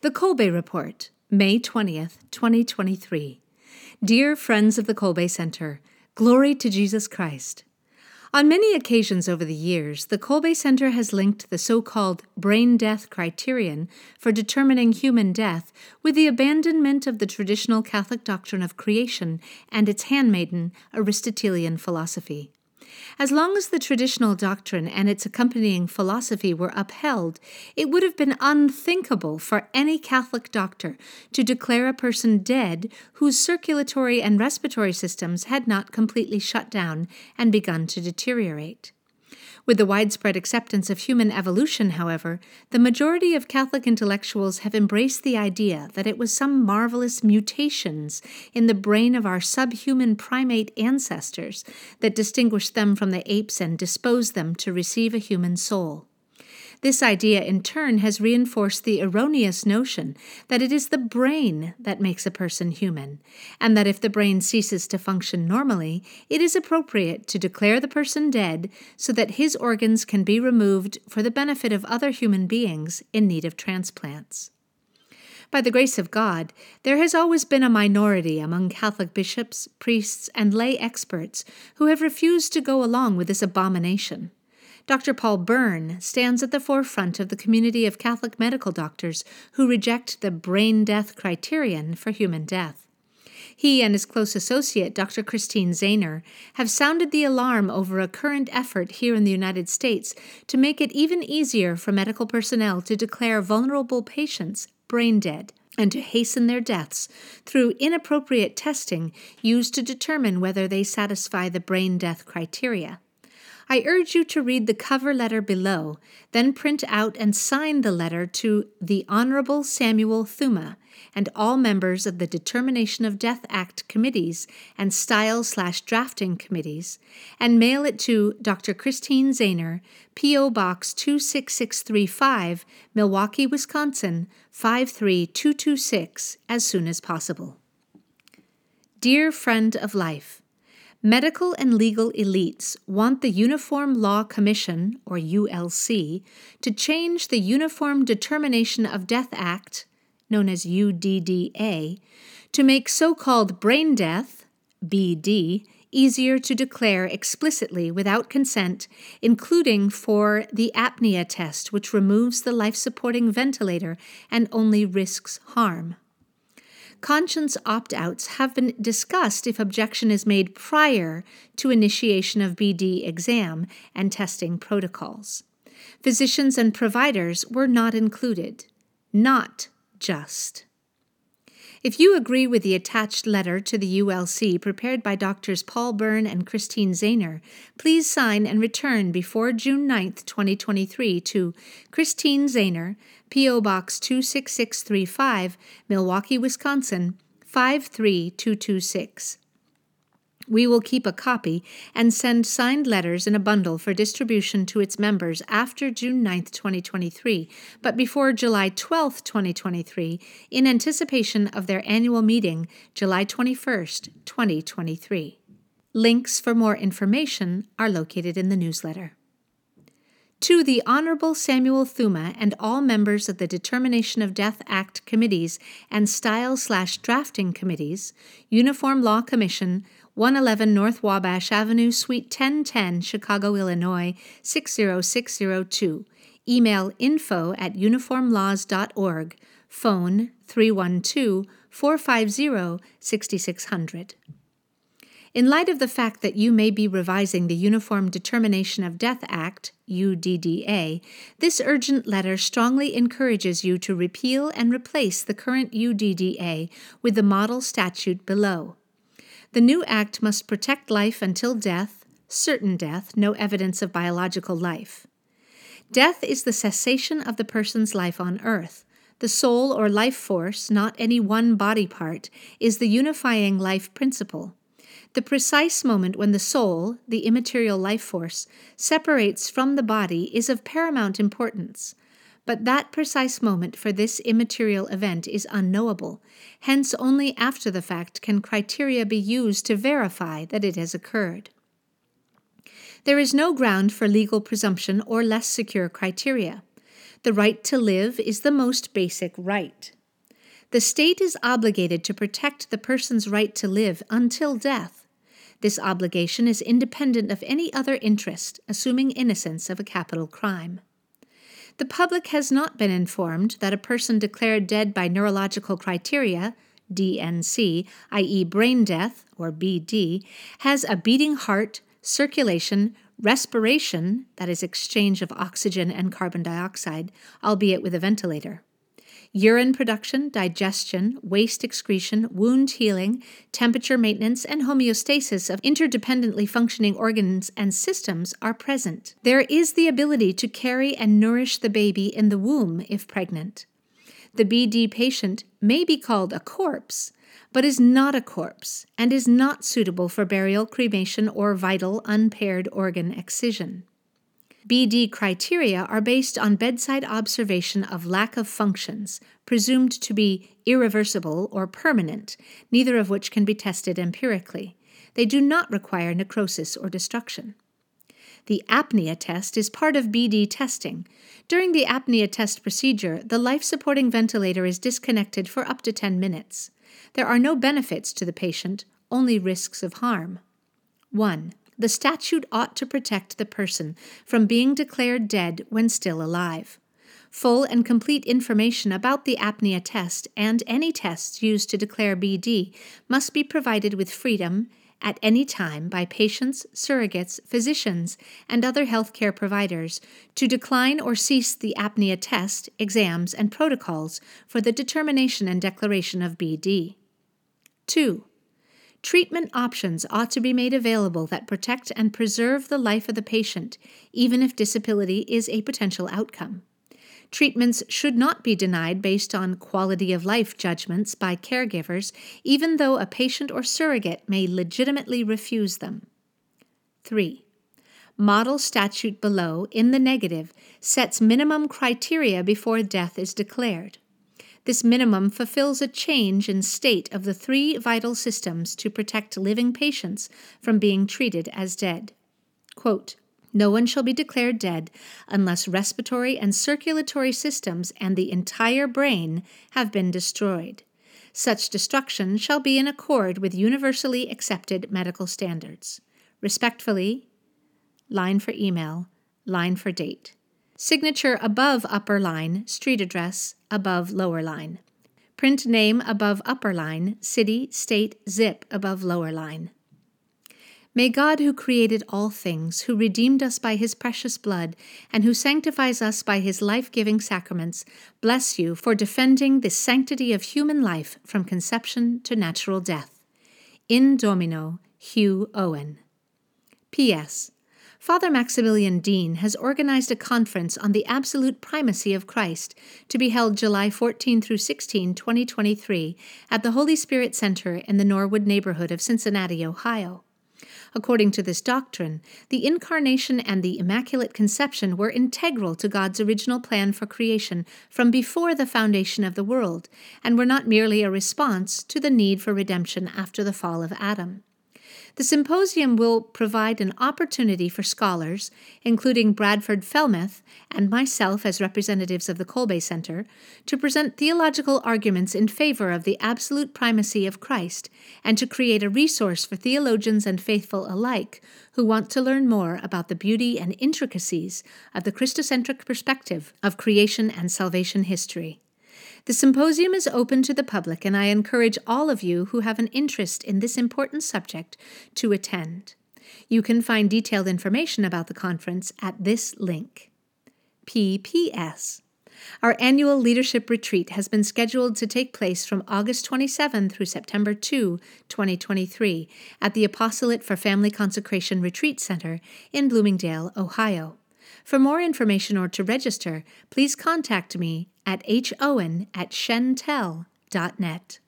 The Kolbe Report, May 20th, 2023. Dear friends of the Kolbe Center, glory to Jesus Christ. On many occasions over the years, the Kolbe Center has linked the so-called brain death criterion for determining human death with the abandonment of the traditional Catholic doctrine of creation and its handmaiden, Aristotelian philosophy. As long as the traditional doctrine and its accompanying philosophy were upheld, it would have been unthinkable for any Catholic doctor to declare a person dead whose circulatory and respiratory systems had not completely shut down and begun to deteriorate. With the widespread acceptance of human evolution, however, the majority of Catholic intellectuals have embraced the idea that it was some marvelous mutations in the brain of our subhuman primate ancestors that distinguished them from the apes and disposed them to receive a human soul. This idea, in turn, has reinforced the erroneous notion that it is the brain that makes a person human, and that if the brain ceases to function normally, it is appropriate to declare the person dead so that his organs can be removed for the benefit of other human beings in need of transplants. By the grace of God, there has always been a minority among Catholic bishops, priests, and lay experts who have refused to go along with this abomination. Dr. Paul Byrne stands at the forefront of the community of Catholic medical doctors who reject the brain death criterion for human death. He and his close associate, Dr. Christine Zehner, have sounded the alarm over a current effort here in the United States to make it even easier for medical personnel to declare vulnerable patients brain dead and to hasten their deaths through inappropriate testing used to determine whether they satisfy the brain death criteria. I urge you to read the cover letter below, then print out and sign the letter to the Honorable Samuel Thuma and all members of the Determination of Death Act committees and style/drafting committees, and mail it to Dr. Christine Zehner, P.O. Box 26635, Milwaukee, Wisconsin, 53226, as soon as possible. Dear friend of life, medical and legal elites want the Uniform Law Commission, or ULC, to change the Uniform Determination of Death Act, known as UDDA, to make so-called brain death, BD, easier to declare explicitly without consent, including for the apnea test, which removes the life-supporting ventilator and only risks harm. Conscience opt-outs have been discussed if objection is made prior to initiation of BD exam and testing protocols. Physicians and providers were not included. Not just. If you agree with the attached letter to the ULC prepared by Drs. Paul Byrne and Christine Zehner, please sign and return before June 9, 2023 to Christine Zehner, P.O. Box 26635, Milwaukee, Wisconsin, 53226. We will keep a copy and send signed letters in a bundle for distribution to its members after June 9, 2023, but before July 12, 2023, in anticipation of their annual meeting, July 21, 2023. Links for more information are located in the newsletter. To the Honorable Samuel Thuma and all members of the Determination of Death Act committees and style/drafting committees, Uniform Law Commission, 111 North Wabash Avenue, Suite 1010, Chicago, Illinois, 60602. Email info@uniformlaws.org. Phone 312-450-6600. In light of the fact that you may be revising the Uniform Determination of Death Act, UDDA, this urgent letter strongly encourages you to repeal and replace the current UDDA with the model statute below. The new act must protect life until death, certain death, no evidence of biological life. Death is the cessation of the person's life on earth. The soul or life force, not any one body part, is the unifying life principle. The precise moment when the soul, the immaterial life force, separates from the body is of paramount importance. But that precise moment for this immaterial event is unknowable. Hence, only after the fact can criteria be used to verify that it has occurred. There is no ground for legal presumption or less secure criteria. The right to live is the most basic right. The state is obligated to protect the person's right to live until death. This obligation is independent of any other interest, assuming innocence of a capital crime. The public has not been informed that a person declared dead by neurological criteria, DNC, i.e. brain death, or BD, has a beating heart, circulation, respiration, that is exchange of oxygen and carbon dioxide, albeit with a ventilator, urine production, digestion, waste excretion, wound healing, temperature maintenance, and homeostasis of interdependently functioning organs and systems are present. There is the ability to carry and nourish the baby in the womb if pregnant. The BD patient may be called a corpse, but is not a corpse and is not suitable for burial, cremation, or vital unpaired organ excision. BD criteria are based on bedside observation of lack of functions, presumed to be irreversible or permanent, neither of which can be tested empirically. They do not require necrosis or destruction. The apnea test is part of BD testing. During the apnea test procedure, the life-supporting ventilator is disconnected for up to 10 minutes. There are no benefits to the patient, only risks of harm. 1. The statute ought to protect the person from being declared dead when still alive. Full and complete information about the apnea test and any tests used to declare BD must be provided with freedom at any time by patients, surrogates, physicians, and other healthcare providers to decline or cease the apnea test, exams, and protocols for the determination and declaration of BD. 2. Treatment options ought to be made available that protect and preserve the life of the patient, even if disability is a potential outcome. Treatments should not be denied based on quality of life judgments by caregivers, even though a patient or surrogate may legitimately refuse them. 3. Model statute below, in the negative, sets minimum criteria before death is declared. This minimum fulfills a change in state of the 3 vital systems to protect living patients from being treated as dead. Quote, "No one shall be declared dead unless respiratory and circulatory systems and the entire brain have been destroyed. Such destruction shall be in accord with universally accepted medical standards. Respectfully, line for email, line for date. Signature above upper line, street address above lower line. Print name above upper line, city, state, zip above lower line. May God, who created all things, who redeemed us by his precious blood, and who sanctifies us by his life-giving sacraments, bless you for defending the sanctity of human life from conception to natural death. In Domino, Hugh Owen. P.S. Father Maximilian Dean has organized a conference on the absolute primacy of Christ to be held July 14 through 16, 2023, at the Holy Spirit Center in the Norwood neighborhood of Cincinnati, Ohio. According to this doctrine, the Incarnation and the Immaculate Conception were integral to God's original plan for creation from before the foundation of the world, and were not merely a response to the need for redemption after the fall of Adam. The symposium will provide an opportunity for scholars, including Bradford Felmeth and myself as representatives of the Kolbe Center, to present theological arguments in favor of the absolute primacy of Christ and to create a resource for theologians and faithful alike who want to learn more about the beauty and intricacies of the Christocentric perspective of creation and salvation history. The symposium is open to the public, and I encourage all of you who have an interest in this important subject to attend. You can find detailed information about the conference at this link. P.P.S. Our annual leadership retreat has been scheduled to take place from August 27 through September 2, 2023, at the Apostolate for Family Consecration Retreat Center in Bloomingdale, Ohio. For more information or to register, please contact me at howen@shentel.net.